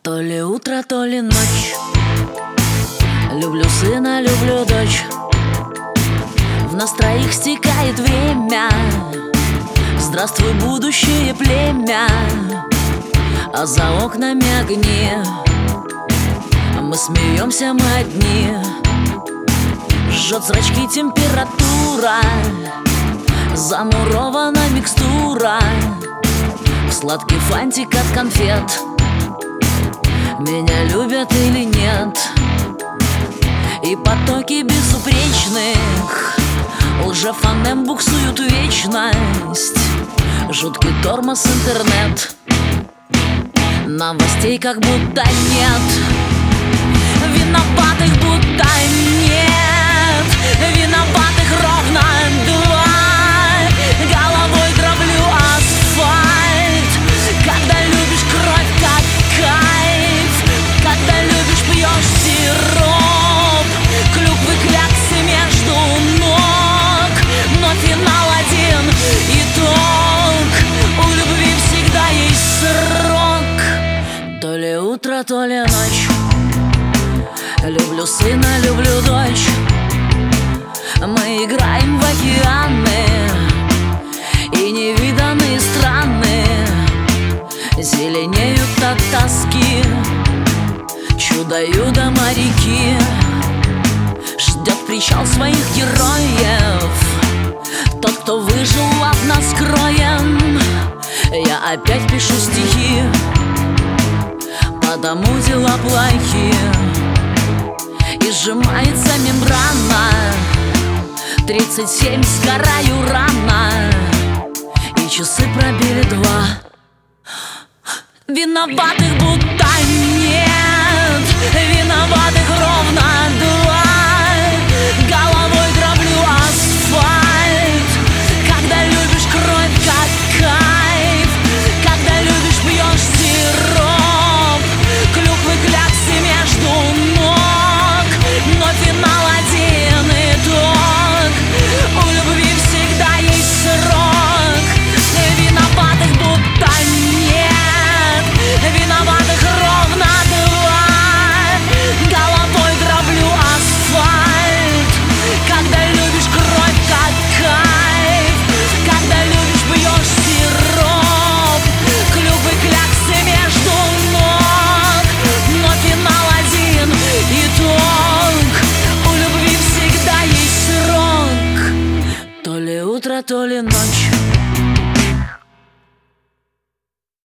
То ли утро, то ли ночь. Люблю сына, люблю дочь. В нас троих стекает время. Здравствуй, будущее племя. А за окнами огни. Мы смеемся, мы одни. Жжет зрачки температура. Замурована микстура. Сладкий фантик от конфет. Меня любят или нет? И потоки безупречных лжефонем буксуют в вечность. Жуткий тормоз интернет. Новостей как будто нет. Виноватых будто нет. Виноватых ровно два. Головой дроблю асфальт. Когда любишь кровь как кайф. Когда любишь пьешь сироп. Клюквы кляксы между ног. Но финал один итог. У любви всегда есть срок. То ли утро, то ли ночь. Люблю сына, люблю дочь. Мы играем в океаны и невиданные страны. Зеленеют от тоски чудо-юдо моряки. Ждет причал своих героев. Тот, кто выжил, лав нас кроем. Я опять пишу стихи, потому дела плохие. И сжимается мембрана. 37 сгораю рано. И часы пробили 2. Виноватых будто